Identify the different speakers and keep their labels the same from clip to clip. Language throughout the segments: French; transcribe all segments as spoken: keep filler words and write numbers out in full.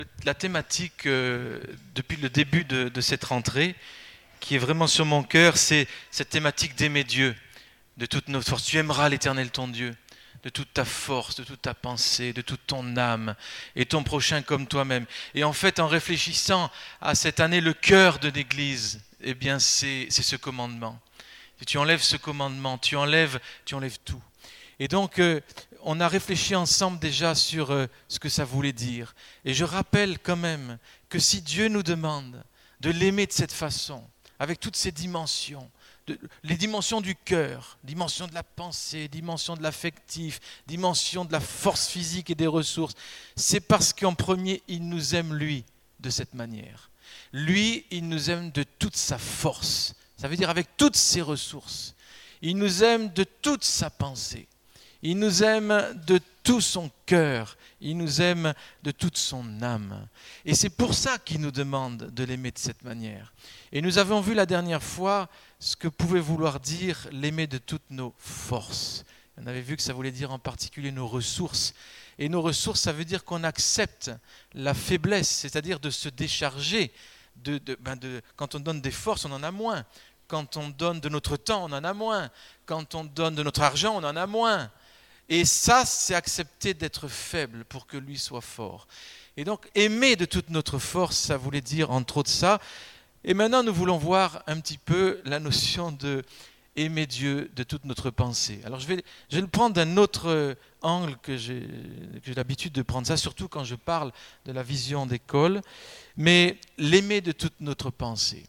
Speaker 1: La thématique euh, depuis le début de, de cette rentrée, qui est vraiment sur mon cœur, c'est cette thématique d'aimer Dieu de toute notre force. Tu aimeras l'Éternel ton Dieu de toute ta force, de toute ta pensée, de toute ton âme, et ton prochain comme toi-même. Et en fait, en réfléchissant à cette année, le cœur de l'Église, eh bien, c'est, c'est ce commandement. Si tu enlèves ce commandement, tu enlèves, tu enlèves tout. Et donc, euh, on a réfléchi ensemble déjà sur euh, ce que ça voulait dire. Et je rappelle quand même que si Dieu nous demande de l'aimer de cette façon, avec toutes ces dimensions, de, les dimensions du cœur, dimension de la pensée, dimension de l'affectif, dimension de la force physique et des ressources, c'est parce qu'en premier, il nous aime lui de cette manière. Lui, il nous aime de toute sa force, ça veut dire avec toutes ses ressources. Il nous aime de toute sa pensée. Il nous aime de tout son cœur, il nous aime de toute son âme. Et c'est pour ça qu'il nous demande de l'aimer de cette manière. Et nous avons vu la dernière fois ce que pouvait vouloir dire l'aimer de toutes nos forces. On avait vu que ça voulait dire en particulier nos ressources. Et nos ressources, ça veut dire qu'on accepte la faiblesse, c'est-à-dire de se décharger. De, de, ben de, quand on donne des forces, on en a moins. Quand on donne de notre temps, on en a moins. Quand on donne de notre argent, on en a moins. Et ça, c'est accepter d'être faible pour que lui soit fort. Et donc, aimer de toute notre force, ça voulait dire entre autres ça. Et maintenant, nous voulons voir un petit peu la notion de aimer Dieu de toute notre pensée. Alors, je vais, je vais le prendre d'un autre angle que j'ai, que j'ai l'habitude de prendre ça, surtout quand je parle de la vision d'école. Mais l'aimer de toute notre pensée.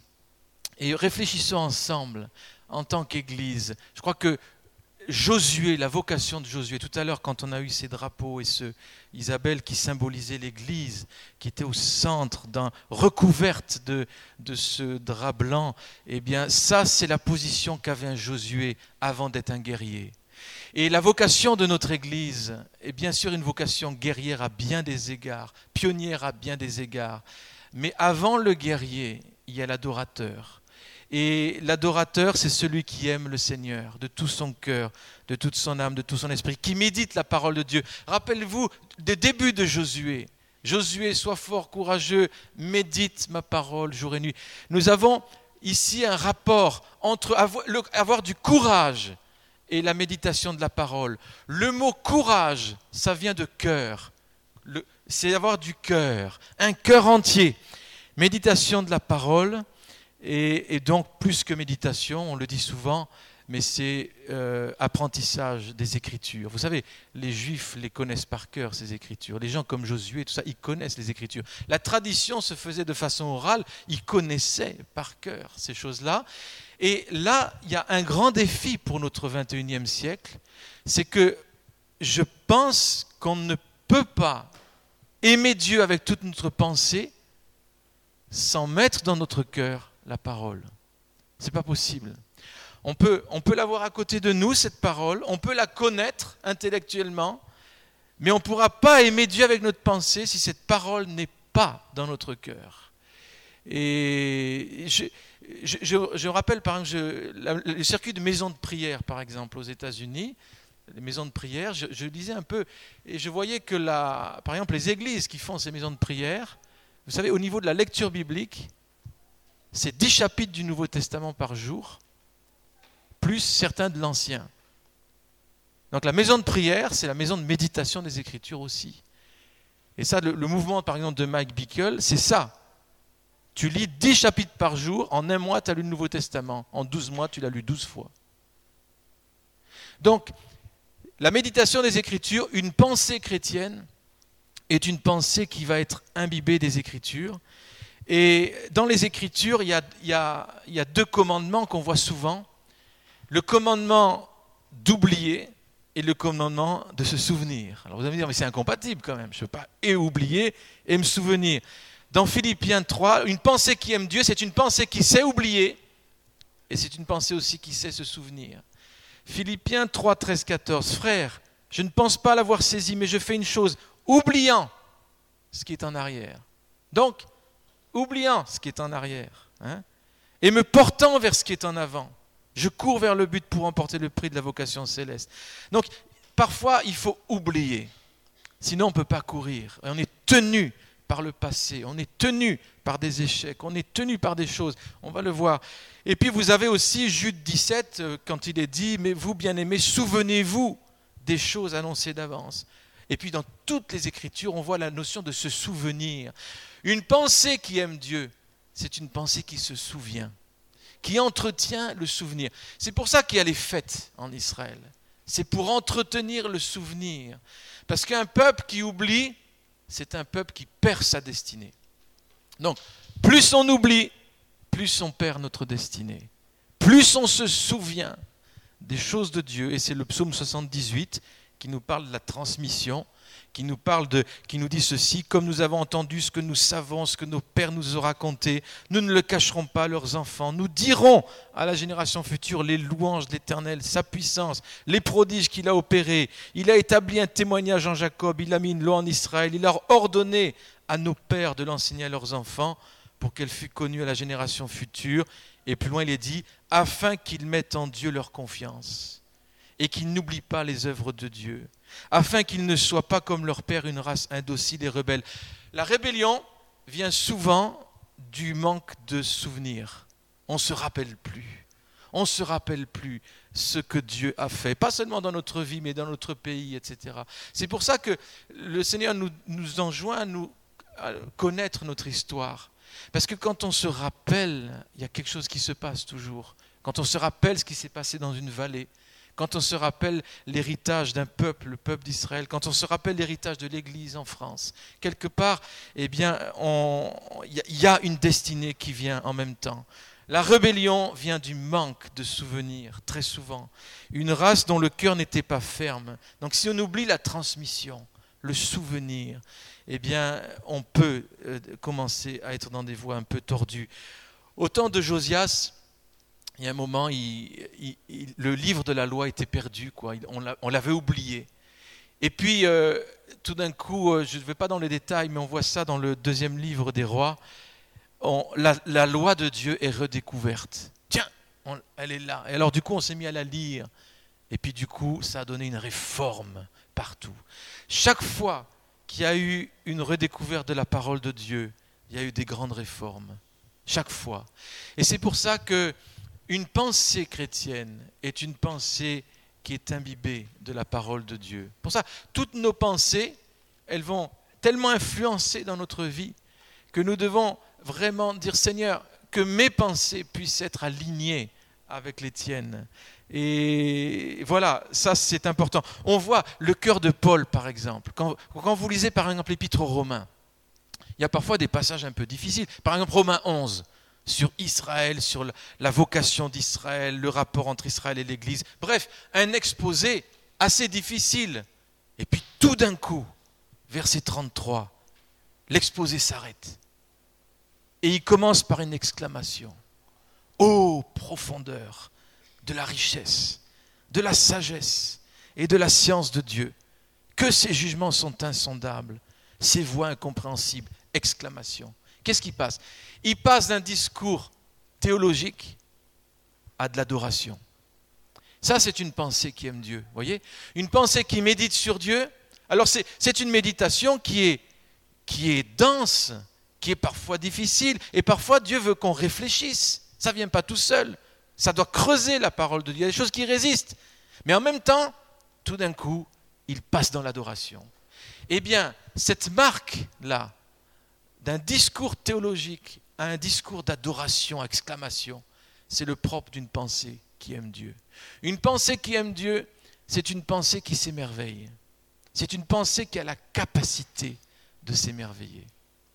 Speaker 1: Et réfléchissons ensemble en tant qu'Église. Je crois que Josué, la vocation de Josué, tout à l'heure quand on a eu ces drapeaux et ce Isabelle qui symbolisait l'Église, qui était au centre, d'un, recouverte de, de ce drap blanc, eh bien ça c'est la position qu'avait un Josué avant d'être un guerrier. Et la vocation de notre Église est bien sûr une vocation guerrière à bien des égards, pionnière à bien des égards, mais avant le guerrier, il y a l'adorateur. Et l'adorateur, c'est celui qui aime le Seigneur de tout son cœur, de toute son âme, de tout son esprit, qui médite la parole de Dieu. Rappelez-vous des débuts de Josué. Josué, sois fort, courageux, médite ma parole jour et nuit. Nous avons ici un rapport entre avoir, le, avoir du courage et la méditation de la parole. Le mot courage, ça vient de cœur. Le, c'est avoir du cœur, un cœur entier. Méditation de la parole. Et, et donc, plus que méditation, on le dit souvent, mais c'est euh, apprentissage des Écritures. Vous savez, les Juifs les connaissent par cœur, ces Écritures. Les gens comme Josué, tout ça, ils connaissent les Écritures. La tradition se faisait de façon orale, ils connaissaient par cœur ces choses-là. Et là, il y a un grand défi pour notre vingt et unième siècle, c'est que je pense qu'on ne peut pas aimer Dieu avec toute notre pensée sans mettre dans notre cœur la parole. C'est pas possible. On peut, on peut l'avoir à côté de nous, cette parole, on peut la connaître intellectuellement, mais on ne pourra pas aimer Dieu avec notre pensée si cette parole n'est pas dans notre cœur. Et je, je, je, je rappelle par exemple je, la, le circuit de maisons de prière, par exemple, aux États-Unis, les maisons de prière, je, je lisais un peu, et je voyais que la, par exemple les églises qui font ces maisons de prière, vous savez, au niveau de la lecture biblique, c'est dix chapitres du Nouveau Testament par jour, plus certains de l'Ancien. Donc la maison de prière, c'est la maison de méditation des Écritures aussi. Et ça, le, le mouvement, par exemple, de Mike Bickle, c'est ça. Tu lis dix chapitres par jour, en un mois, tu as lu le Nouveau Testament. En douze mois, tu l'as lu douze fois. Donc, la méditation des Écritures, une pensée chrétienne, est une pensée qui va être imbibée des Écritures. Et dans les Écritures, il y a, il y a, il y a deux commandements qu'on voit souvent. Le commandement d'oublier et le commandement de se souvenir. Alors vous allez me dire, mais c'est incompatible quand même. Je ne peux pas et oublier et me souvenir. Dans Philippiens trois, une pensée qui aime Dieu, c'est une pensée qui sait oublier et c'est une pensée aussi qui sait se souvenir. Philippiens trois, treize, quatorze. Frères, je ne pense pas l'avoir saisi, mais je fais une chose, oubliant ce qui est en arrière. Donc, oubliant ce qui est en arrière, hein, et me portant vers ce qui est en avant. Je cours vers le but pour emporter le prix de la vocation céleste. Donc, parfois, il faut oublier. Sinon, on ne peut pas courir. Et on est tenu par le passé, on est tenu par des échecs, on est tenu par des choses, on va le voir. Et puis vous avez aussi Jude dix-sept, quand il est dit « Mais vous, bien-aimés, souvenez-vous des choses annoncées d'avance ». Et puis dans toutes les Écritures, on voit la notion de se souvenir. Une pensée qui aime Dieu, c'est une pensée qui se souvient, qui entretient le souvenir. C'est pour ça qu'il y a les fêtes en Israël. C'est pour entretenir le souvenir. Parce qu'un peuple qui oublie, c'est un peuple qui perd sa destinée. Donc, plus on oublie, plus on perd notre destinée. Plus on se souvient des choses de Dieu, et c'est le psaume soixante-dix-huit qui nous parle de la transmission, qui nous parle de, qui nous dit ceci: comme nous avons entendu ce que nous savons, ce que nos pères nous ont raconté, nous ne le cacherons pas à leurs enfants. Nous dirons à la génération future les louanges de l'Éternel, sa puissance, les prodiges qu'il a opérés. Il a établi un témoignage en Jacob, il a mis une loi en Israël, il a ordonné à nos pères de l'enseigner à leurs enfants pour qu'elle fût connue à la génération future. Et plus loin il est dit, afin qu'ils mettent en Dieu leur confiance et qu'ils n'oublient pas les œuvres de Dieu, afin qu'ils ne soient pas comme leur père, une race indocile et rebelle. La rébellion vient souvent du manque de souvenirs. On ne se rappelle plus. On ne se rappelle plus ce que Dieu a fait, pas seulement dans notre vie, mais dans notre pays, et cetera. C'est pour ça que le Seigneur nous, nous enjoint à nous à connaître notre histoire. Parce que quand on se rappelle, il y a quelque chose qui se passe toujours. Quand on se rappelle ce qui s'est passé dans une vallée, quand on se rappelle l'héritage d'un peuple, le peuple d'Israël, quand on se rappelle l'héritage de l'Église en France, quelque part, eh bien, il y a une destinée qui vient en même temps. La rébellion vient du manque de souvenirs, très souvent. Une race dont le cœur n'était pas ferme. Donc si on oublie la transmission, le souvenir, eh bien, on peut euh, commencer à être dans des voies un peu tordues. Au temps de Josias, il y a un moment, il, il, il, le livre de la loi était perdu, quoi. On, l'a, on l'avait oublié. Et puis, euh, tout d'un coup, euh, je ne vais pas dans les détails, mais on voit ça dans le deuxième livre des rois, on, la, la loi de Dieu est redécouverte. Tiens, on, elle est là. Et alors, du coup, on s'est mis à la lire. Et puis, du coup, ça a donné une réforme partout. Chaque fois qu'il y a eu une redécouverte de la parole de Dieu, il y a eu des grandes réformes. Chaque fois. Et c'est pour ça que une pensée chrétienne est une pensée qui est imbibée de la parole de Dieu. Pour ça, toutes nos pensées, elles vont tellement influencer dans notre vie que nous devons vraiment dire, Seigneur, que mes pensées puissent être alignées avec les tiennes. Et voilà, ça c'est important. On voit le cœur de Paul, par exemple. Quand, quand vous lisez par exemple l'Épître aux Romains, il y a parfois des passages un peu difficiles. Par exemple, Romains onze, sur Israël, sur la vocation d'Israël, le rapport entre Israël et l'Église. Bref, un exposé assez difficile. Et puis tout d'un coup, verset trente-trois, l'exposé s'arrête. Et il commence par une exclamation. Ô profondeur de la richesse, de la sagesse et de la science de Dieu, que ses jugements sont insondables, ses voies incompréhensibles. Exclamation. Qu'est-ce qui passe ? Il passe d'un discours théologique à de l'adoration. Ça, c'est une pensée qui aime Dieu, voyez ? Une pensée qui médite sur Dieu. Alors, c'est, c'est une méditation qui est, qui est dense, qui est parfois difficile, et parfois Dieu veut qu'on réfléchisse. Ça ne vient pas tout seul. Ça doit creuser la parole de Dieu. Il y a des choses qui résistent. Mais en même temps, tout d'un coup, il passe dans l'adoration. Eh bien, cette marque-là, d'un discours théologique à un discours d'adoration, exclamation, c'est le propre d'une pensée qui aime Dieu. Une pensée qui aime Dieu, c'est une pensée qui s'émerveille. C'est une pensée qui a la capacité de s'émerveiller.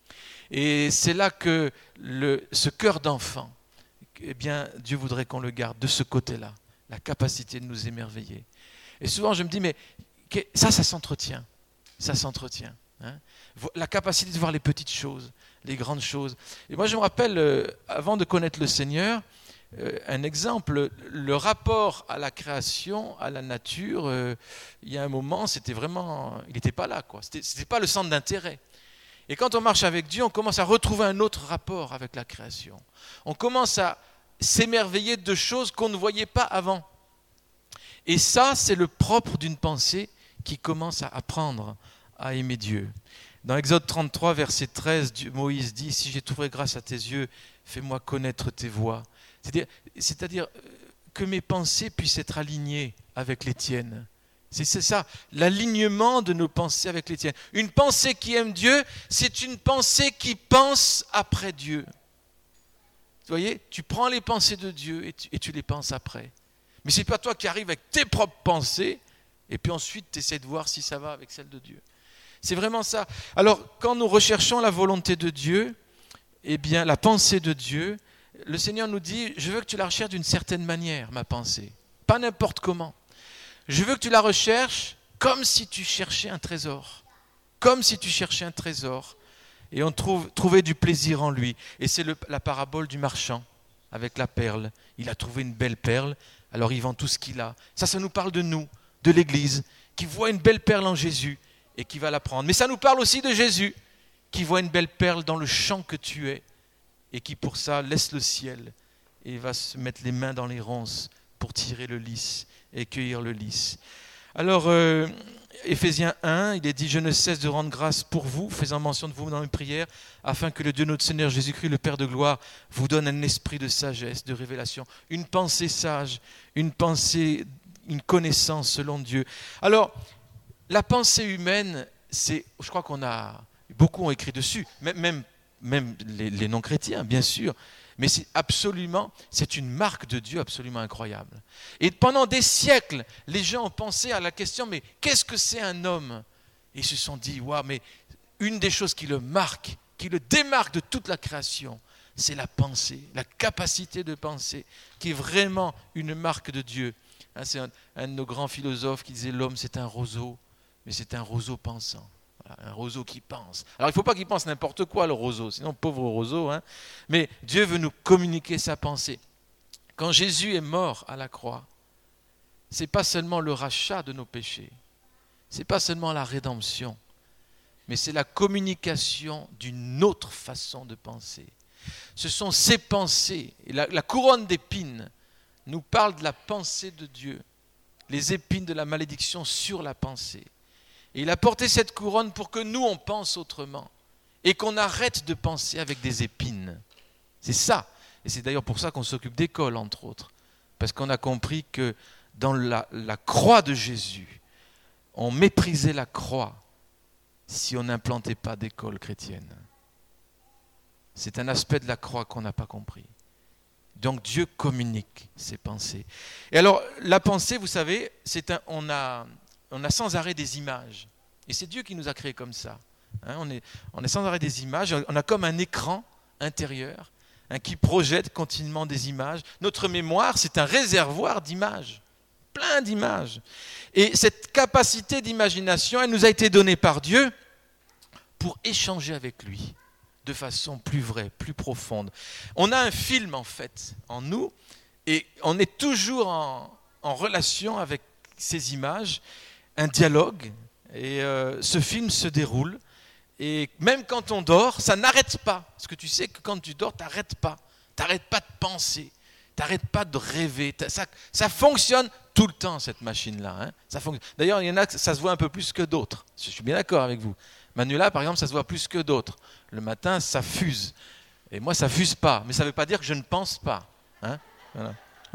Speaker 1: Et c'est là que le, ce cœur d'enfant, eh bien, Dieu voudrait qu'on le garde de ce côté-là, la capacité de nous émerveiller. Et souvent, je me dis, mais ça, ça s'entretient. Ça s'entretient. Hein, la capacité de voir les petites choses, les grandes choses. Et moi je me rappelle, euh, avant de connaître le Seigneur, euh, un exemple, le rapport à la création, à la nature, euh, il y a un moment, c'était vraiment, il n'était pas là, quoi. C'était, c'était pas le centre d'intérêt. Et quand on marche avec Dieu, on commence à retrouver un autre rapport avec la création. On commence à s'émerveiller de choses qu'on ne voyait pas avant. Et ça, c'est le propre d'une pensée qui commence à apprendre à aimer Dieu. Dans Exode trente-trois, verset treize, Dieu- Moïse dit « Si j'ai trouvé grâce à tes yeux, fais-moi connaître tes voies. » C'est-à-dire, c'est-à-dire que mes pensées puissent être alignées avec les tiennes. C'est, c'est ça, l'alignement de nos pensées avec les tiennes. Une pensée qui aime Dieu, c'est une pensée qui pense après Dieu. Vous voyez, tu prends les pensées de Dieu et tu, et tu les penses après. Mais ce n'est pas toi qui arrives avec tes propres pensées et puis ensuite tu essaies de voir si ça va avec celles de Dieu. C'est vraiment ça. Alors, quand nous recherchons la volonté de Dieu, eh bien, la pensée de Dieu, le Seigneur nous dit, je veux que tu la recherches d'une certaine manière, ma pensée. Pas n'importe comment. Je veux que tu la recherches comme si tu cherchais un trésor. Comme si tu cherchais un trésor. Et on trouve, trouvait du plaisir en lui. Et c'est le, la parabole du marchand avec la perle. Il a trouvé une belle perle, alors il vend tout ce qu'il a. Ça, ça nous parle de nous, de l'Église, qui voit une belle perle en Jésus et qui va la prendre. Mais ça nous parle aussi de Jésus, qui voit une belle perle dans le champ que tu es et qui pour ça laisse le ciel et va se mettre les mains dans les ronces pour tirer le lys et cueillir le lys. Alors, euh, Éphésiens un, il est dit « Je ne cesse de rendre grâce pour vous, faisant mention de vous dans mes prières, afin que le Dieu notre Seigneur Jésus-Christ, le Père de gloire, vous donne un esprit de sagesse, de révélation, une pensée sage, une pensée, une connaissance selon Dieu. » Alors, la pensée humaine, c'est, je crois qu'on a, beaucoup ont écrit dessus, même, même, même les, les non-chrétiens, bien sûr, mais c'est absolument, c'est une marque de Dieu absolument incroyable. Et pendant des siècles, les gens ont pensé à la question, mais qu'est-ce que c'est un homme ? Et ils se sont dit, waouh, mais une des choses qui le marque, qui le démarque de toute la création, c'est la pensée, la capacité de penser, qui est vraiment une marque de Dieu. Hein, c'est un, un de nos grands philosophes qui disait, l'homme c'est un roseau, mais c'est un roseau pensant. Un roseau qui pense. Alors il ne faut pas qu'il pense n'importe quoi le roseau, sinon pauvre roseau. Hein. Mais Dieu veut nous communiquer sa pensée. Quand Jésus est mort à la croix, ce n'est pas seulement le rachat de nos péchés, ce n'est pas seulement la rédemption, mais c'est la communication d'une autre façon de penser. Ce sont ces pensées, et la, la couronne d'épines nous parle de la pensée de Dieu, les épines de la malédiction sur la pensée. Et il a porté cette couronne pour que nous, on pense autrement. Et qu'on arrête de penser avec des épines. C'est ça. Et c'est d'ailleurs pour ça qu'on s'occupe d'école, entre autres. Parce qu'on a compris que dans la, la croix de Jésus, on méprisait la croix si on n'implantait pas d'école chrétienne. C'est un aspect de la croix qu'on n'a pas compris. Donc Dieu communique ses pensées. Et alors, la pensée, vous savez, c'est un, on a... On a sans arrêt des images. Et c'est Dieu qui nous a créés comme ça. Hein, on, est, on a sans arrêt des images. On a comme un écran intérieur hein, qui projette continuellement des images. Notre mémoire, c'est un réservoir d'images. Plein d'images. Et cette capacité d'imagination, elle nous a été donnée par Dieu pour échanger avec lui de façon plus vraie, plus profonde. On a un film, en fait, en nous, et on est toujours en, en relation avec ces images, un dialogue, et euh, ce film se déroule, et même quand on dort, ça n'arrête pas, parce que tu sais que quand tu dors, tu n'arrêtes pas, tu n'arrêtes pas de penser, tu n'arrêtes pas de rêver, ça, ça fonctionne tout le temps, cette machine-là. Hein, ça fonctionne. D'ailleurs, il y en a que ça se voit un peu plus que d'autres, je suis bien d'accord avec vous. Manuela, par exemple, ça se voit plus que d'autres. Le matin, ça fuse, et moi, ça fuse pas, mais ça ne veut pas dire que je ne pense pas. Hein, voilà.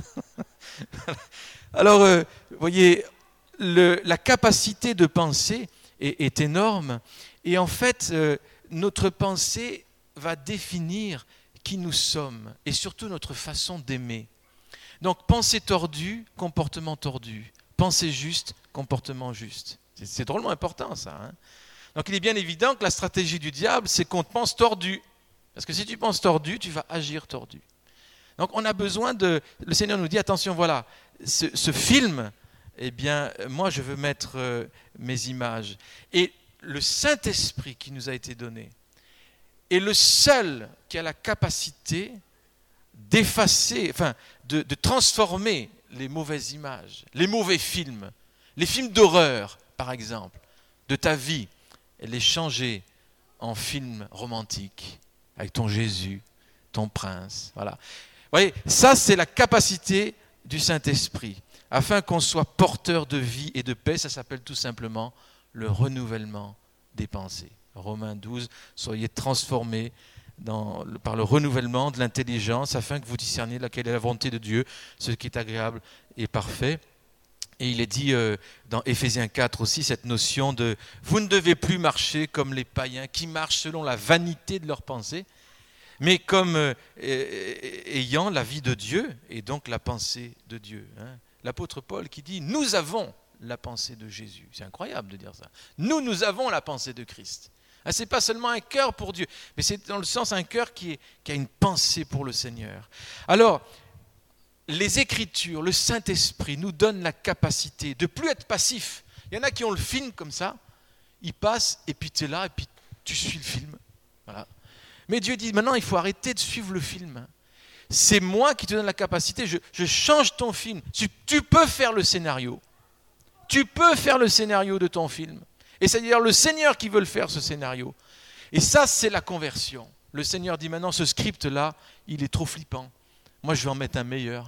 Speaker 1: Alors, euh, vous voyez, le, la capacité de penser est, est énorme. Et en fait, euh, notre pensée va définir qui nous sommes et surtout notre façon d'aimer. Donc, pensée tordue, comportement tordu. Pensée juste, comportement juste. C'est, c'est drôlement important, ça. Hein. Donc, il est bien évident que la stratégie du diable, c'est qu'on te pense tordu. Parce que si tu penses tordu, tu vas agir tordu. Donc, on a besoin de... Le Seigneur nous dit, attention, voilà, ce, ce film, eh bien, moi, je veux mettre euh, mes images. Et le Saint-Esprit qui nous a été donné est le seul qui a la capacité d'effacer, enfin, de, de transformer les mauvaises images, les mauvais films, les films d'horreur, par exemple, de ta vie, et les changer en films romantiques, avec ton Jésus, ton prince, voilà. Vous voyez, ça, c'est la capacité du Saint-Esprit. Afin qu'on soit porteur de vie et de paix, ça s'appelle tout simplement le renouvellement des pensées. Romains douze, soyez transformés dans, par le renouvellement de l'intelligence afin que vous discerniez laquelle est la volonté de Dieu, ce qui est agréable et parfait. Et il est dit euh, dans Éphésiens quatre aussi, cette notion de « vous ne devez plus marcher comme les païens qui marchent selon la vanité de leurs pensées, mais comme euh, ayant la vie de Dieu et donc la pensée de Dieu. Hein. » L'apôtre Paul qui dit « nous avons la pensée de Jésus ». C'est incroyable de dire ça. Nous, nous avons la pensée de Christ. Hein, ce n'est pas seulement un cœur pour Dieu, mais c'est dans le sens un cœur qui, est, qui a une pensée pour le Seigneur. Alors, les Écritures, le Saint-Esprit nous donnent la capacité de ne plus être passif. Il y en a qui ont le film comme ça, ils passent et puis tu es là et puis tu suis le film. Voilà. Mais Dieu dit maintenant il faut arrêter de suivre le film. C'est moi qui te donne la capacité, je, je change ton film. Tu, tu peux faire le scénario. Tu peux faire le scénario de ton film. Et c'est d'ailleurs le Seigneur qui veut le faire, ce scénario. Et ça, c'est la conversion. Le Seigneur dit maintenant ce script-là, il est trop flippant. Moi, je vais en mettre un meilleur.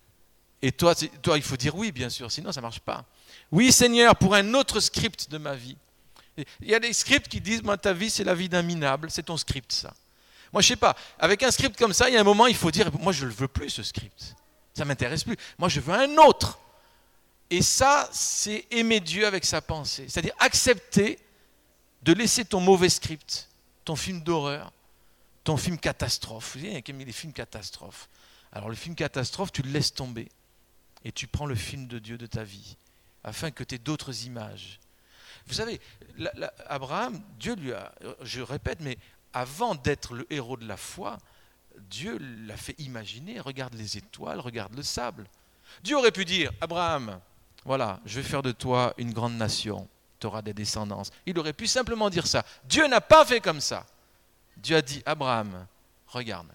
Speaker 1: Et toi, toi, il faut dire oui, bien sûr, sinon ça ne marche pas. Oui, Seigneur, pour un autre script de ma vie. Il y a des scripts qui disent, moi, ta vie, c'est la vie d'un minable, c'est ton script, ça. Moi, je ne sais pas, avec un script comme ça, il y a un moment, il faut dire, moi, je ne le veux plus, ce script. Ça ne m'intéresse plus. Moi, je veux un autre. Et ça, c'est aimer Dieu avec sa pensée. C'est-à-dire accepter de laisser ton mauvais script, ton film d'horreur, ton film catastrophe. Vous savez, il y a qui aiment les films catastrophes. Alors, le film catastrophe, tu le laisses tomber. Et tu prends le film de Dieu de ta vie, afin que tu aies d'autres images. Vous savez, la, la, Abraham, Dieu lui a, je répète, mais avant d'être le héros de la foi, Dieu l'a fait imaginer, regarde les étoiles, regarde le sable. Dieu aurait pu dire, Abraham, voilà, je vais faire de toi une grande nation, tu auras des descendances. Il aurait pu simplement dire ça. Dieu n'a pas fait comme ça. Dieu a dit, Abraham, regarde,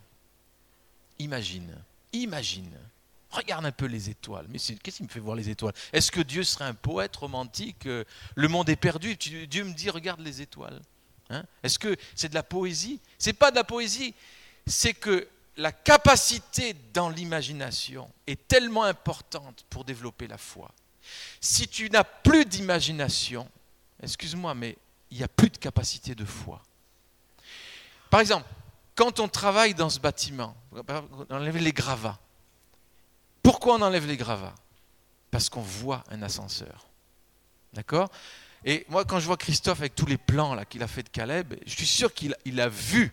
Speaker 1: imagine, imagine. Regarde un peu les étoiles. Mais c'est, qu'est-ce qui me fait voir les étoiles ? Est-ce que Dieu serait un poète romantique ? euh, Le monde est perdu. Tu, Dieu me dit, regarde les étoiles. Hein ? Est-ce que c'est de la poésie ? Ce n'est pas de la poésie. C'est que la capacité dans l'imagination est tellement importante pour développer la foi. Si tu n'as plus d'imagination, excuse-moi, mais il n'y a plus de capacité de foi. Par exemple, quand on travaille dans ce bâtiment, on enlève les gravats. Pourquoi on enlève les gravats ? Parce qu'on voit un ascenseur. D'accord ? Et moi, quand je vois Christophe avec tous les plans là, qu'il a fait de Caleb, je suis sûr qu'il il a vu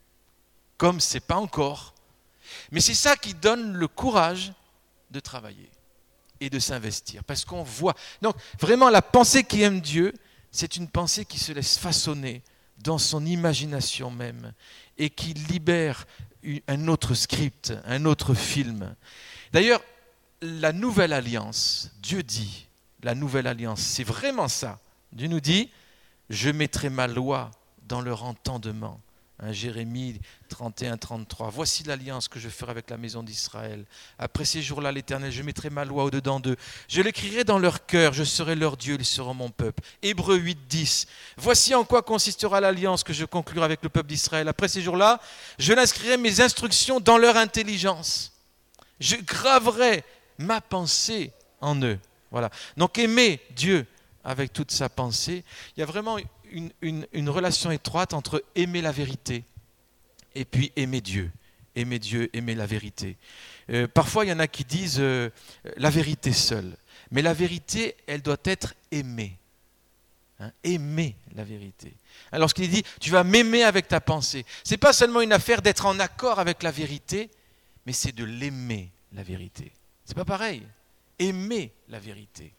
Speaker 1: comme c'est pas encore. Mais c'est ça qui donne le courage de travailler et de s'investir. Parce qu'on voit. Donc, vraiment, la pensée qui aime Dieu, c'est une pensée qui se laisse façonner dans son imagination même et qui libère un autre script, un autre film. D'ailleurs, la nouvelle alliance, Dieu dit, la nouvelle alliance, c'est vraiment ça. Dieu nous dit, je mettrai ma loi dans leur entendement. Hein, Jérémie trente et un, trente-trois. Voici l'alliance que je ferai avec la maison d'Israël. Après ces jours-là, l'Éternel, je mettrai ma loi au-dedans d'eux. Je l'écrirai dans leur cœur, je serai leur Dieu, ils seront mon peuple. Hébreux huit, dix. Voici en quoi consistera l'alliance que je conclurai avec le peuple d'Israël. Après ces jours-là, je inscrirai mes instructions dans leur intelligence. Je graverai ma pensée en eux. Voilà. Donc aimer Dieu avec toute sa pensée, il y a vraiment une, une, une relation étroite entre aimer la vérité et puis aimer Dieu. Aimer Dieu, aimer la vérité. Euh, parfois, il y en a qui disent euh, la vérité seule. Mais la vérité, elle doit être aimée. Hein, aimer la vérité. Alors, lorsqu'il dit, tu vas m'aimer avec ta pensée, ce n'est pas seulement une affaire d'être en accord avec la vérité, mais c'est de l'aimer, la vérité. C'est pas pareil. Aimer la vérité.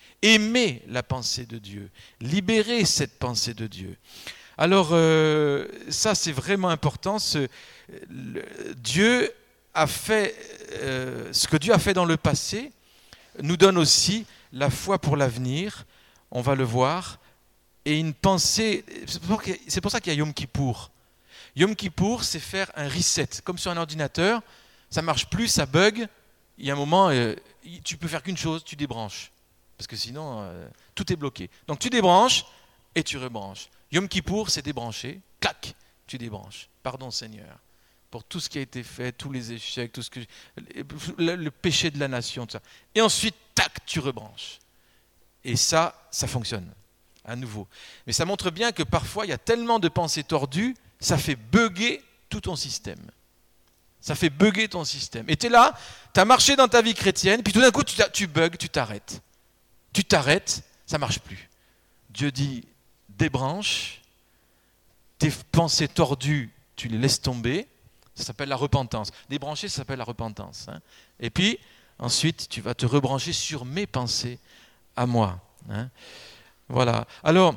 Speaker 1: Aimer la pensée de Dieu. Libérer cette pensée de Dieu. Alors, euh, ça, c'est vraiment important. Ce, le, Dieu a fait, euh, ce que Dieu a fait dans le passé nous donne aussi la foi pour l'avenir. On va le voir. Et une pensée, c'est pour ça qu'il y a Yom Kippour. Yom Kippour, c'est faire un reset. Comme sur un ordinateur, ça ne marche plus, ça bug. Il y a un moment, euh, tu peux faire qu'une chose, tu débranches. Parce que sinon, euh, tout est bloqué. Donc tu débranches et tu rebranches. Yom Kippour, c'est débrancher. Clac, tu débranches. Pardon Seigneur, pour tout ce qui a été fait, tous les échecs, tout ce que le, le péché de la nation, tout ça. Et ensuite, tac, tu rebranches. Et ça, ça fonctionne. à nouveau. Mais ça montre bien que parfois, il y a tellement de pensées tordues, ça fait bugger tout ton système. Ça fait bugger ton système. Et tu es là, tu as marché dans ta vie chrétienne, puis tout d'un coup, tu, tu bugs, tu t'arrêtes. Tu t'arrêtes, ça ne marche plus. Dieu dit, débranche, tes pensées tordues, tu les laisses tomber. Ça s'appelle la repentance. Débrancher, ça s'appelle la repentance. Hein. Et puis, ensuite, tu vas te rebrancher sur mes pensées à moi. Hein. Voilà. Alors,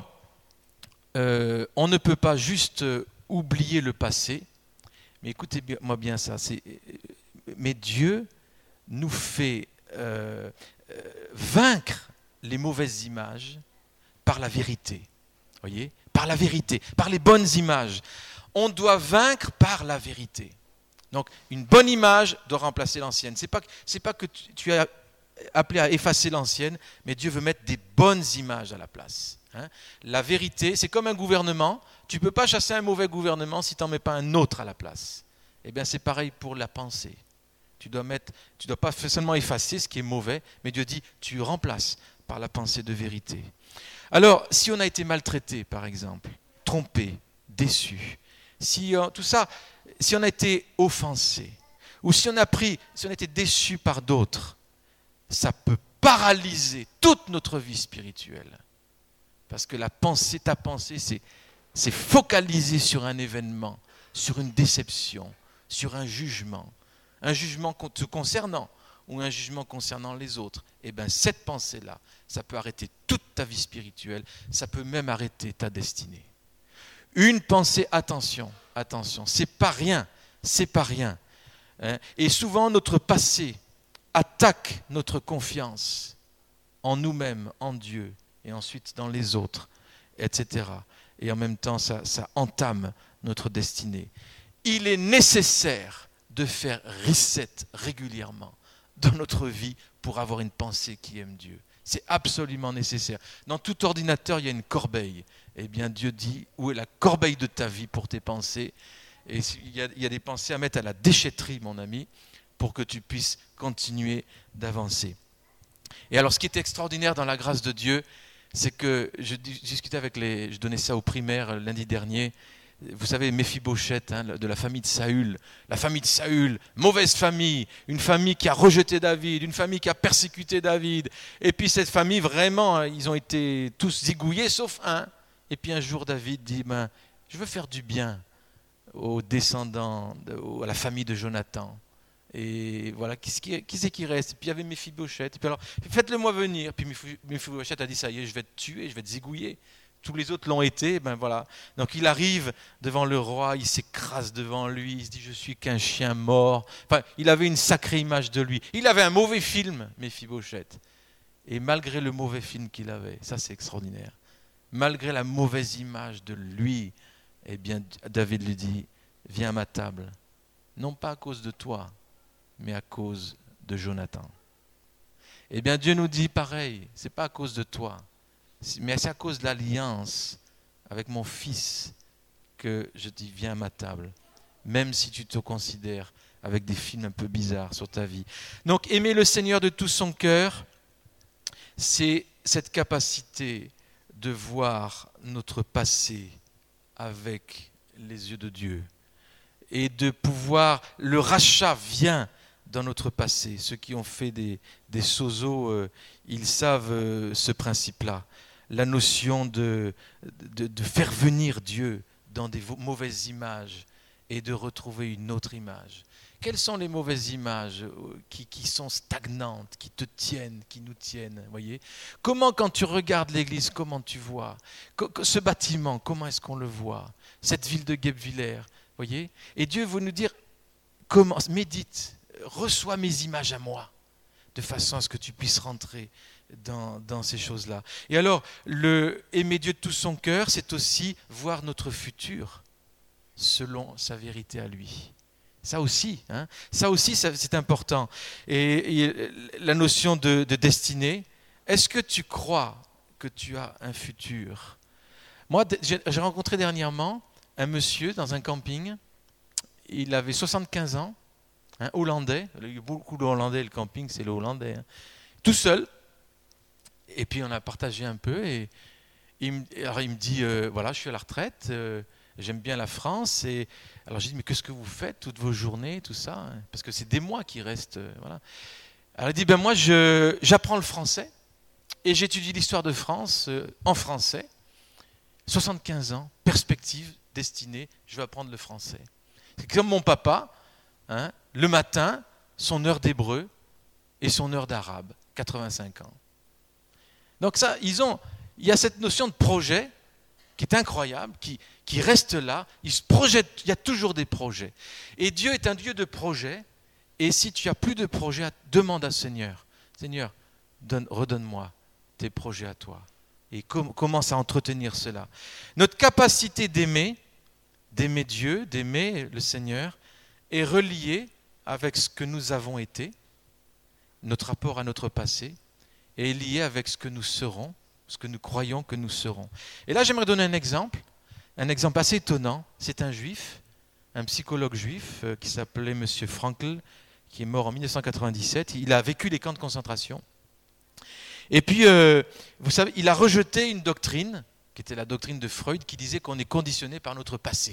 Speaker 1: euh, on ne peut pas juste euh, oublier le passé, mais écoutez-moi bien ça. C'est, mais Dieu nous fait euh, euh, vaincre les mauvaises images par la vérité. Voyez ? Par la vérité, par les bonnes images. On doit vaincre par la vérité. Donc, une bonne image doit remplacer l'ancienne. Ce n'est pas, c'est pas que tu, tu es appelé à effacer l'ancienne, mais Dieu veut mettre des bonnes images à la place. Hein. La vérité, c'est comme un gouvernement. Tu ne peux pas chasser un mauvais gouvernement si tu n'en mets pas un autre à la place. Eh bien, c'est pareil pour la pensée. Tu dois mettre, tu dois pas seulement effacer ce qui est mauvais, mais Dieu dit, tu remplaces par la pensée de vérité. Alors, si on a été maltraité, par exemple, trompé, déçu, si euh, tout ça, si on a été offensé, ou si on a pris, si on a été déçu par d'autres, ça peut paralyser toute notre vie spirituelle. Parce que la pensée, ta pensée, c'est, c'est focalisé sur un événement, sur une déception, sur un jugement, un jugement te concernant ou un jugement concernant les autres. Et bien cette pensée-là, ça peut arrêter toute ta vie spirituelle, ça peut même arrêter ta destinée. Une pensée, attention, attention, c'est pas rien, c'est pas rien. Hein. Et souvent notre passé attaque notre confiance en nous-mêmes, en Dieu, et ensuite dans les autres, et cetera. Et en même temps, ça, ça entame notre destinée. Il est nécessaire de faire reset régulièrement dans notre vie pour avoir une pensée qui aime Dieu. C'est absolument nécessaire. Dans tout ordinateur, il y a une corbeille. Eh bien, Dieu dit, où est la corbeille de ta vie pour tes pensées ? Et il y a, il y a des pensées à mettre à la déchetterie, mon ami, pour que tu puisses continuer d'avancer. Et alors, ce qui est extraordinaire dans la grâce de Dieu, c'est que je discutais avec les... Je donnais ça aux primaires lundi dernier. Vous savez, Méphibosheth, hein, de la famille de Saül. La famille de Saül, mauvaise famille, une famille qui a rejeté David, une famille qui a persécuté David. Et puis cette famille, vraiment, ils ont été tous zigouillés, sauf un. Et puis un jour, David dit, ben, je veux faire du bien aux descendants, de, à la famille de Jonathan. Et voilà, qui, qui, qui c'est qui reste ? Et puis il y avait Méphibosheth. Et puis alors, faites-le moi venir. Puis Méphibosheth a dit, ça y est, je vais te tuer, je vais te zigouiller. Tous les autres l'ont été, ben voilà. Donc il arrive devant le roi, il s'écrase devant lui, il se dit, je suis qu'un chien mort. Enfin, il avait une sacrée image de lui. Il avait un mauvais film, Méphibosheth. Et malgré le mauvais film qu'il avait, ça c'est extraordinaire, malgré la mauvaise image de lui, eh bien David lui dit, viens à ma table. Non pas à cause de toi, mais à cause de Jonathan. Eh bien Dieu nous dit pareil, c'est pas à cause de toi, mais c'est à cause de l'alliance avec mon fils que je dis viens à ma table, même si tu te considères avec des films un peu bizarres sur ta vie. Donc aimer le Seigneur de tout son cœur, c'est cette capacité de voir notre passé avec les yeux de Dieu et de pouvoir, le rachat vient dans notre passé. Ceux qui ont fait des, des sozos, euh, ils savent euh, ce principe-là. La notion de, de, de faire venir Dieu dans des mauvaises images et de retrouver une autre image. Quelles sont les mauvaises images qui, qui sont stagnantes, qui te tiennent, qui nous tiennent, voyez ? Comment, quand tu regardes l'église, comment tu vois ? Ce bâtiment, comment est-ce qu'on le voit ? Cette ville de Guebwiller, voyez ? Et Dieu veut nous dire, comment, médite, reçois mes images à moi, de façon à ce que tu puisses rentrer dans, dans ces choses-là. Et alors, le aimer Dieu de tout son cœur, c'est aussi voir notre futur selon sa vérité à lui. Ça aussi, hein, ça aussi, ça, c'est important. Et, et la notion de, de destinée, est-ce que tu crois que tu as un futur ? Moi, j'ai, j'ai rencontré dernièrement un monsieur dans un camping, il avait soixante-quinze ans, un Hollandais, il y a beaucoup de Hollandais, le camping c'est le Hollandais, hein, tout seul, et puis on a partagé un peu, et, il me, alors il me dit, euh, voilà, je suis à la retraite, euh, j'aime bien la France. Et alors j'ai dit, mais qu'est-ce que vous faites toutes vos journées, tout ça hein, parce que c'est des mois qui restent. Euh, voilà. Alors il dit, ben moi, je, j'apprends le français et j'étudie l'histoire de France euh, en français. soixante-quinze ans, perspective, destinée, je vais apprendre le français. C'est comme mon papa, hein, le matin, son heure d'hébreu et son heure d'arabe, quatre-vingt-cinq ans. Donc ça, ils ont, il y a cette notion de projet qui est incroyable, qui, qui reste là. Ils se projettent, il y a toujours des projets. Et Dieu est un Dieu de projets. Et si tu n'as plus de projets, demande à Seigneur, Seigneur, donne, redonne-moi tes projets à toi. Et com- commence à entretenir cela. Notre capacité d'aimer, d'aimer Dieu, d'aimer le Seigneur, est reliée avec ce que nous avons été, notre rapport à notre passé, et est liée avec ce que nous serons, ce que nous croyons que nous serons. Et là, j'aimerais donner un exemple, un exemple assez étonnant. C'est un juif, un psychologue juif euh, qui s'appelait M. Frankl, qui est mort en dix-neuf cent quatre-vingt-dix-sept. Il a vécu les camps de concentration. Et puis, euh, vous savez, il a rejeté une doctrine, qui était la doctrine de Freud, qui disait qu'on est conditionné par notre passé.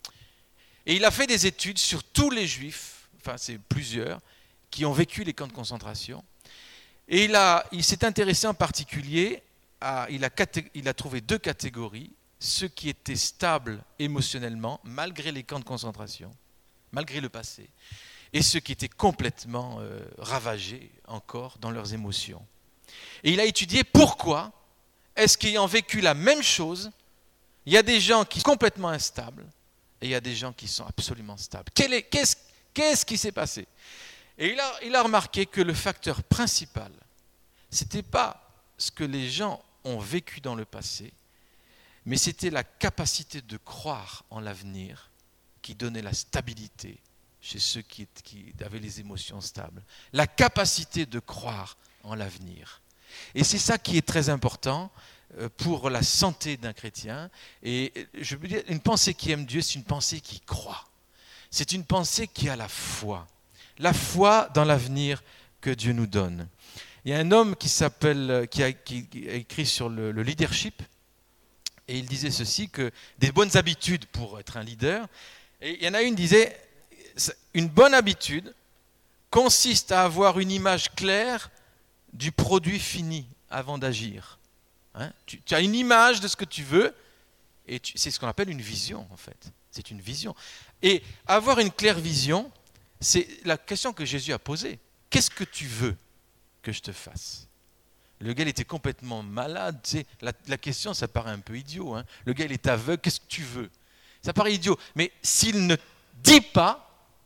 Speaker 1: Et il a fait des études sur tous les juifs, enfin c'est plusieurs, qui ont vécu les camps de concentration. Et il, a, il s'est intéressé en particulier, à, il, a caté, il a trouvé deux catégories, ceux qui étaient stables émotionnellement, malgré les camps de concentration, malgré le passé, et ceux qui étaient complètement euh, ravagés encore dans leurs émotions. Et il a étudié pourquoi est-ce qu'ayant vécu la même chose, il y a des gens qui sont complètement instables et il y a des gens qui sont absolument stables. Quel est, qu'est-ce, qu'est-ce qui s'est passé ? Et il a, il a remarqué que le facteur principal, ce n'était pas ce que les gens ont vécu dans le passé, mais c'était la capacité de croire en l'avenir qui donnait la stabilité chez ceux qui, qui avaient les émotions stables. La capacité de croire en l'avenir. Et c'est ça qui est très important pour la santé d'un chrétien. Et je veux dire, une pensée qui aime Dieu, c'est une pensée qui croit. C'est une pensée qui a la foi. La foi dans l'avenir que Dieu nous donne. Il y a un homme qui s'appelle, qui a, qui a écrit sur le, le leadership, et il disait ceci, que des bonnes habitudes pour être un leader, et il y en a une qui disait, une bonne habitude consiste à avoir une image claire du produit fini avant d'agir. Hein, tu, tu as une image de ce que tu veux, et tu, c'est ce qu'on appelle une vision en fait. C'est une vision. Et avoir une claire vision, c'est la question que Jésus a posée. Qu'est-ce que tu veux que je te fasse ? Le gars il était complètement malade. Tu sais, la, la question, ça paraît un peu idiot. Hein. Le gars il est aveugle, qu'est-ce que tu veux ? Ça paraît idiot. Mais s'il ne dit pas,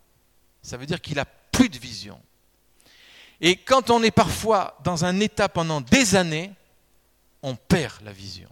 Speaker 1: ça veut dire qu'il n'a plus de vision. Et quand on est parfois dans un état pendant des années, on perd la vision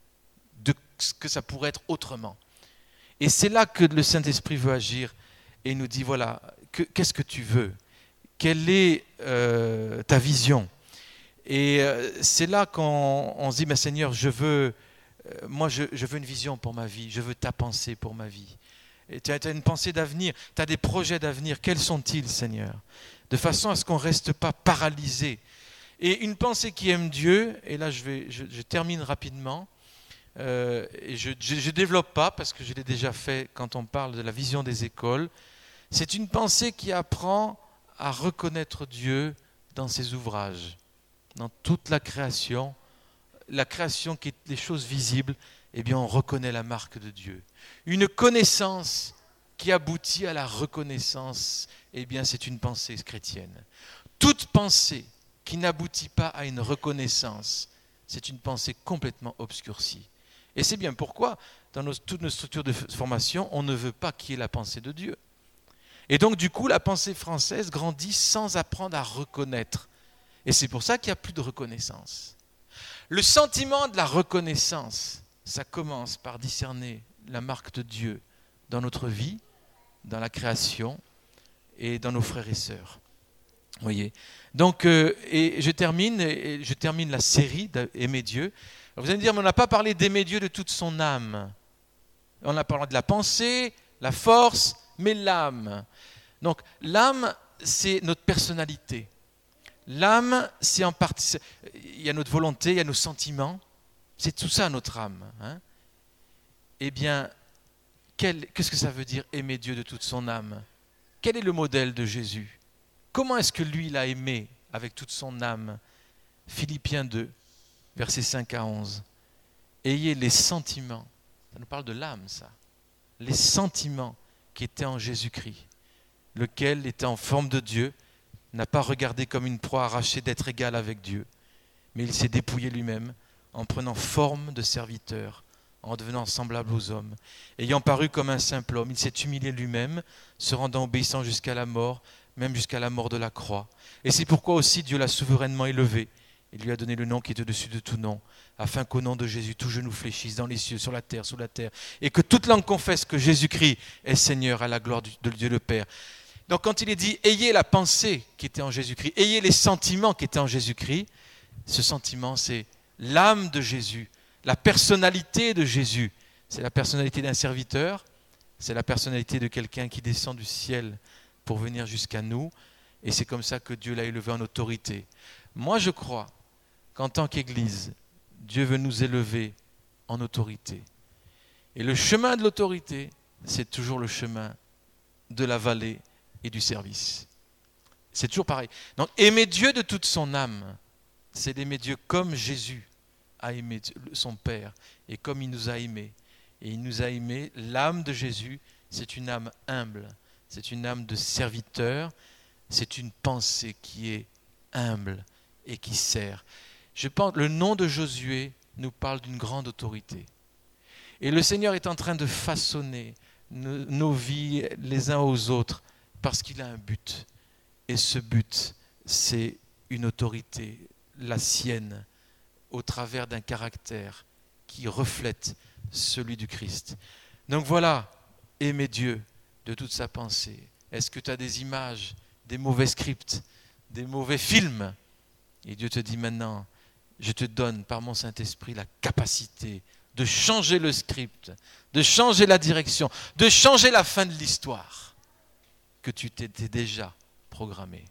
Speaker 1: de ce que ça pourrait être autrement. Et c'est là que le Saint-Esprit veut agir et nous dit, voilà, que, qu'est-ce que tu veux ? Quelle est euh, ta vision ? Et euh, c'est là qu'on on se dit, mais Seigneur, je veux, euh, moi je, je veux une vision pour ma vie, je veux ta pensée pour ma vie. Et tu as, tu as une pensée d'avenir, tu as des projets d'avenir, quels sont-ils, Seigneur ? De façon à ce qu'on ne reste pas paralysé. Et une pensée qui aime Dieu, et là je, vais, je, je termine rapidement, euh, et je ne développe pas parce que je l'ai déjà fait quand on parle de la vision des écoles, c'est une pensée qui apprend à reconnaître Dieu dans ses ouvrages, dans toute la création, la création qui est les choses visibles, eh bien on reconnaît la marque de Dieu. Une connaissance qui aboutit à la reconnaissance, eh bien c'est une pensée chrétienne. Toute pensée qui n'aboutit pas à une reconnaissance, c'est une pensée complètement obscurcie. Et c'est bien pourquoi, dans nos, toutes nos structures de formation, on ne veut pas qu'il y ait la pensée de Dieu. Et donc du coup, la pensée française grandit sans apprendre à reconnaître. Et c'est pour ça qu'il n'y a plus de reconnaissance. Le sentiment de la reconnaissance, ça commence par discerner la marque de Dieu dans notre vie, dans la création et dans nos frères et sœurs. Vous voyez. Donc, euh, et je termine, et je termine la série d'aimer Dieu. Vous allez me dire, mais on n'a pas parlé d'aimer Dieu de toute son âme. On a parlé de la pensée, la force, mais l'âme. Donc, l'âme, c'est notre personnalité. L'âme, c'est en partie, il y a notre volonté, il y a nos sentiments, C'est tout ça notre âme. Hein. Eh bien, quel, qu'est-ce que ça veut dire aimer Dieu de toute son âme? Quel est le modèle de Jésus? Comment est-ce que lui l'a aimé avec toute son âme? Philippiens deux, versets cinq à onze. Ayez les sentiments, ça nous parle de l'âme ça, les sentiments qui étaient en Jésus-Christ, lequel, étant en forme de Dieu, n'a pas regardé comme une proie arrachée d'être égal avec Dieu, mais il s'est dépouillé lui-même en prenant forme de serviteur, en devenant semblable aux hommes. Ayant paru comme un simple homme, il s'est humilié lui-même, se rendant obéissant jusqu'à la mort, même jusqu'à la mort de la croix. Et c'est pourquoi aussi Dieu l'a souverainement élevé. Il lui a donné le nom qui est au-dessus de tout nom, afin qu'au nom de Jésus, tout genou fléchisse dans les cieux, sur la terre, sous la terre, et que toute langue confesse que Jésus-Christ est Seigneur à la gloire de Dieu le Père. Donc quand il est dit « ayez la pensée qui était en Jésus-Christ, ayez les sentiments qui étaient en Jésus-Christ », ce sentiment, c'est l'âme de Jésus, la personnalité de Jésus. C'est la personnalité d'un serviteur, c'est la personnalité de quelqu'un qui descend du ciel pour venir jusqu'à nous, et c'est comme ça que Dieu l'a élevé en autorité. Moi, je crois qu'en tant qu'Église, Dieu veut nous élever en autorité. Et le chemin de l'autorité, c'est toujours le chemin de la vallée et du service. C'est toujours pareil. Donc, aimer Dieu de toute son âme, c'est d'aimer Dieu comme Jésus a aimé son Père et comme il nous a aimés. Et il nous a aimés, l'âme de Jésus, c'est une âme humble, c'est une âme de serviteur, c'est une pensée qui est humble et qui sert. Je pense que le nom de Josué nous parle d'une grande autorité. Et le Seigneur est en train de façonner nos, nos vies les uns aux autres parce qu'il a un but. Et ce but, c'est une autorité, la sienne, au travers d'un caractère qui reflète celui du Christ. Donc voilà, aimer Dieu de toute sa pensée. Est-ce que tu as des images, des mauvais scripts, des mauvais films? Et Dieu te dit maintenant, je te donne par mon Saint-Esprit la capacité de changer le script, de changer la direction, de changer la fin de l'histoire que tu t'étais déjà programmé.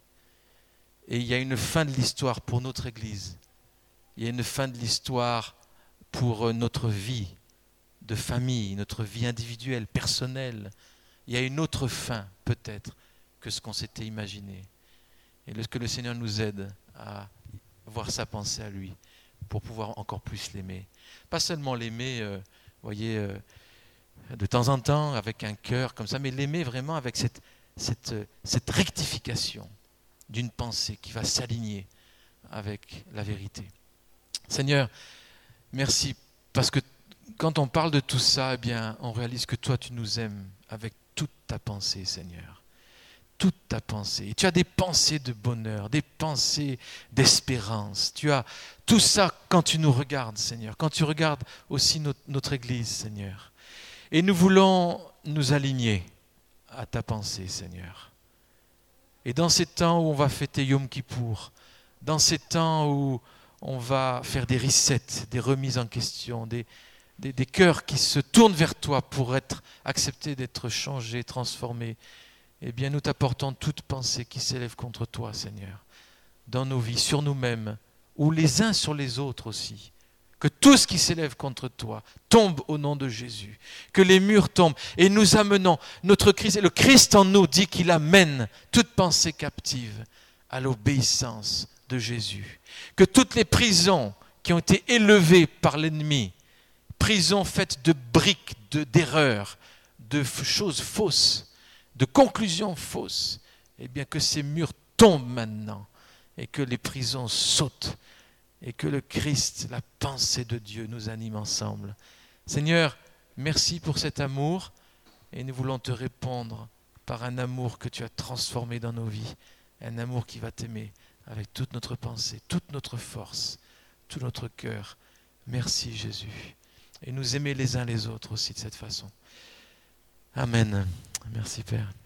Speaker 1: Et il y a une fin de l'histoire pour notre Église. Il y a une fin de l'histoire pour notre vie de famille, notre vie individuelle, personnelle. Il y a une autre fin, peut-être, que ce qu'on s'était imaginé. Et que le Seigneur nous aide à voir sa pensée à lui, pour pouvoir encore plus l'aimer. Pas seulement l'aimer, euh, voyez, euh, de temps en temps, avec un cœur comme ça, mais l'aimer vraiment avec cette, cette, cette rectification d'une pensée qui va s'aligner avec la vérité. Seigneur, merci, parce que quand on parle de tout ça, eh bien, on réalise que toi, tu nous aimes avec toute ta pensée, Seigneur. Toute ta pensée. Et tu as des pensées de bonheur, des pensées d'espérance. Tu as tout ça quand tu nous regardes, Seigneur. Quand tu regardes aussi notre, notre Église, Seigneur. Et nous voulons nous aligner à ta pensée, Seigneur. Et dans ces temps où on va fêter Yom Kippour, dans ces temps où on va faire des resets, des remises en question, des, des, des cœurs qui se tournent vers toi pour être acceptés d'être changés, transformés, eh bien, nous t'apportons toute pensée qui s'élève contre toi, Seigneur, dans nos vies, sur nous-mêmes, ou les uns sur les autres aussi. Que tout ce qui s'élève contre toi tombe au nom de Jésus. Que les murs tombent et nous amenons notre Christ. Le Christ en nous dit qu'il amène toute pensée captive à l'obéissance de Jésus. Que toutes les prisons qui ont été élevées par l'ennemi, prisons faites de briques, de, d'erreurs, de choses fausses, de conclusions fausses, eh bien que ces murs tombent maintenant et que les prisons sautent et que le Christ, la pensée de Dieu nous anime ensemble. Seigneur, merci pour cet amour et nous voulons te répondre par un amour que tu as transformé dans nos vies, un amour qui va t'aimer avec toute notre pensée, toute notre force, tout notre cœur. Merci Jésus. Et nous aimer les uns les autres aussi de cette façon. Amen. Merci Père.